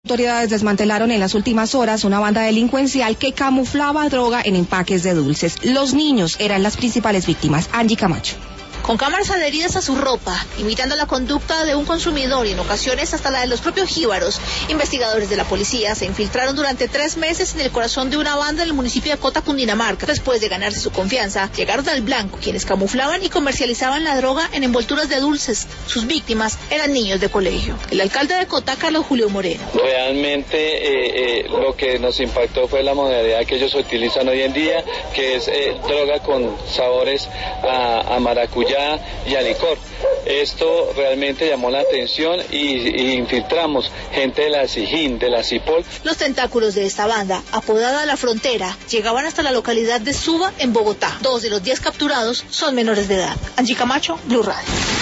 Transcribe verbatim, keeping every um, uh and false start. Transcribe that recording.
Autoridades desmantelaron en las últimas horas una banda delincuencial que camuflaba droga en empaques de dulces. Los niños eran las principales víctimas. Angie Camacho. Con cámaras adheridas a su ropa, imitando la conducta de un consumidor y en ocasiones hasta la de los propios jíbaros, investigadores de la policía se infiltraron durante tres meses en el corazón de una banda en el municipio de Cota, Cundinamarca. Después de ganarse su confianza, llegaron al blanco, quienes camuflaban y comercializaban la droga en envolturas de dulces. Sus víctimas eran niños de colegio. El alcalde de Cota, Carlos Julio Moreno. Realmente eh, eh, lo que nos impactó fue la modalidad que ellos utilizan hoy en día, que es eh, droga con sabores a, a maracuyá y a licor. Esto realmente llamó la atención y, y infiltramos gente de la SIJIN, de la CIPOL. Los tentáculos de esta banda, apodada La Frontera, llegaban hasta la localidad de Suba, en Bogotá. Dos de los diez capturados son menores de edad. Angie Camacho, Blue Radio.